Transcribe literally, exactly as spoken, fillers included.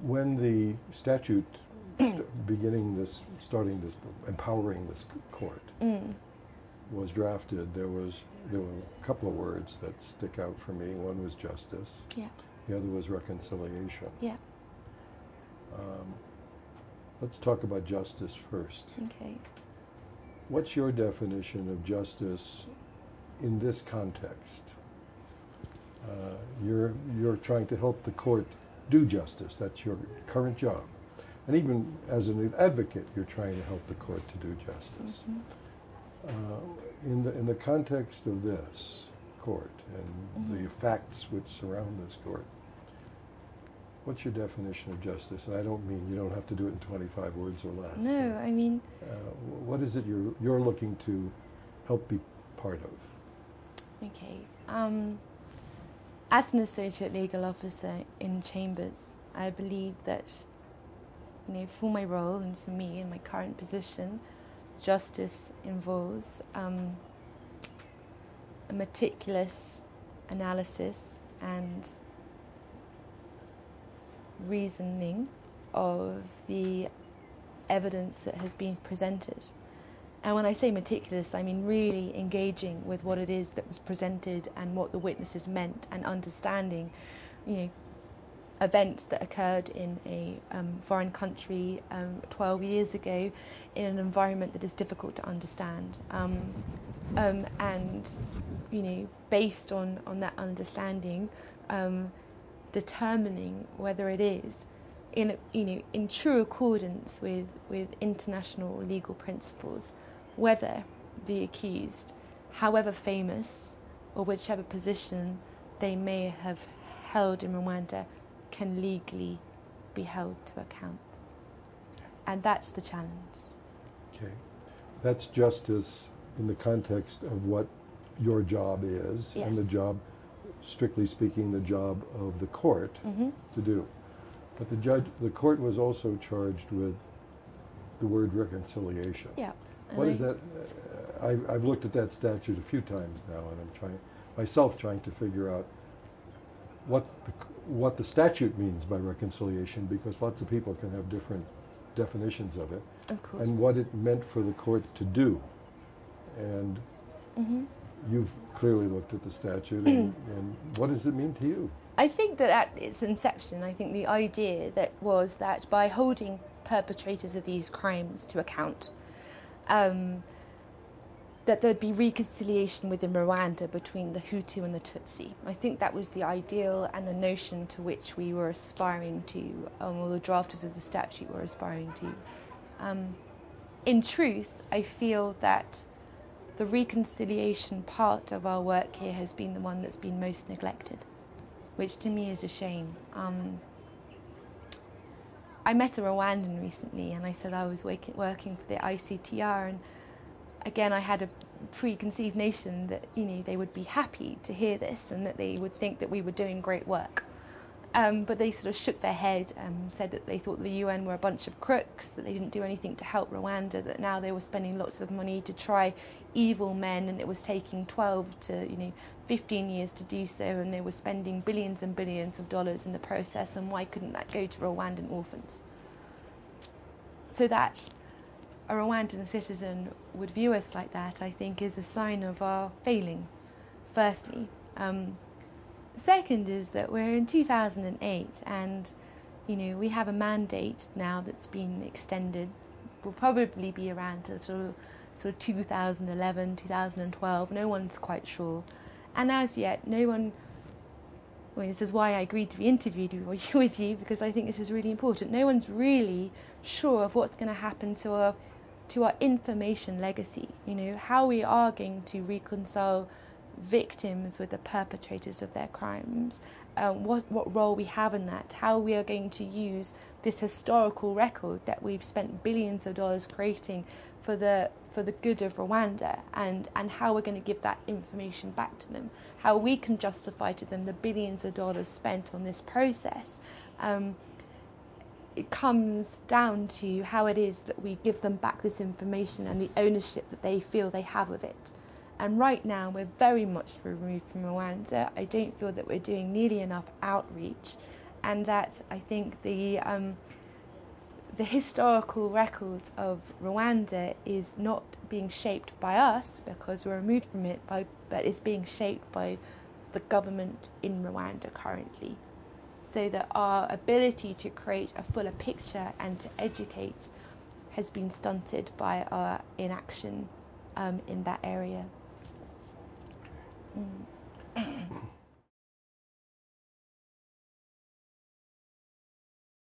when the statute st beginning this, starting this, empowering this court Mm. was drafted, there was there were a couple of words that stick out for me. One was justice. Yeah. The other was reconciliation. Yeah. Um, let's talk about justice first. Okay. What's your definition of justice in this context? Uh, you're you're trying to help the court do justice. That's your current job. And even as an advocate, you're trying to help the court to do justice. Mm-hmm. Uh, in the in the context of this court and Mm-hmm. the facts which surround this court, what's your definition of justice? And I don't mean you don't have to do it in twenty-five words or less. No, I mean, Uh, what is it you're you're looking to help be part of? okay. Um, as an associate legal officer in Chambers, I believe that, you know, for my role and for me in my current position, justice involves um, a meticulous analysis and reasoning of the evidence that has been presented. And when I say meticulous, I mean really engaging with what it is that was presented and what the witnesses meant, and understanding, you know, events that occurred in a um, foreign country um, twelve years ago in an environment that is difficult to understand. Um, um, and, you know, based on, on that understanding, um, determining whether it is in, you know, in true accordance with, with international legal principles, whether the accused, however famous or whichever position they may have held in Rwanda, can legally be held to account. And that's the challenge. Okay, that's justice in the context of what your job is, Yes. and the job, strictly speaking, the job of the court Mm-hmm. to do. But the judge, the court was also charged with the word reconciliation. Yeah. What And is I- that? Uh, I've, I've looked at that statute a few times now, and I'm trying, myself trying to figure out what the, what the statute means by reconciliation, because lots of people can have different definitions of it, Of course. and what it meant for the court to do. And Mm-hmm. you've clearly looked at the statute, and, and what does it mean to you? I think that at its inception, I think the idea that was that by holding perpetrators of these crimes to account, um, that there'd be reconciliation within Rwanda between the Hutu and the Tutsi. I think that was the ideal and the notion to which we were aspiring to, um, or the drafters of the statute were aspiring to. Um, in truth, I feel that the reconciliation part of our work here has been the one that's been most neglected, which to me is a shame. Um, I met a Rwandan recently, and I said I was working, working for the I C T R, and again I had a preconceived notion that, you know, they would be happy to hear this and that they would think that we were doing great work. Um, but they sort of shook their head and said that they thought the U N were a bunch of crooks, that they didn't do anything to help Rwanda, that now they were spending lots of money to try evil men, and it was taking twelve to, you know, fifteen years to do so, and they were spending billions and billions of dollars in the process, and why couldn't that go to Rwandan orphans? So that a Rwandan citizen would view us like that, I think, is a sign of our failing, firstly. Um, Second is that we're in two thousand eight, and, you know, we have a mandate now that's been extended. Will probably be around to sort of, sort of two thousand eleven, two thousand twelve. No one's quite sure, and as yet, no one. Well, this is why I agreed to be interviewed with you, because I think this is really important. No one's really sure of what's going to happen to our to our information legacy. You know, how we are going to reconcile victims with the perpetrators of their crimes, uh, what, what role we have in that, how we are going to use this historical record that we've spent billions of dollars creating for the for the good of Rwanda, and, and how we're going to give that information back to them, how we can justify to them the billions of dollars spent on this process. Um, it comes down to how it is that we give them back this information and the ownership that they feel they have of it. And right now, we're very much removed from Rwanda. I don't feel that we're doing nearly enough outreach. and that I think the um, the historical records of Rwanda is not being shaped by us because we're removed from it, by, but is being shaped by the government in Rwanda currently. So that our ability to create a fuller picture and to educate has been stunted by our inaction um, in that area. Mm.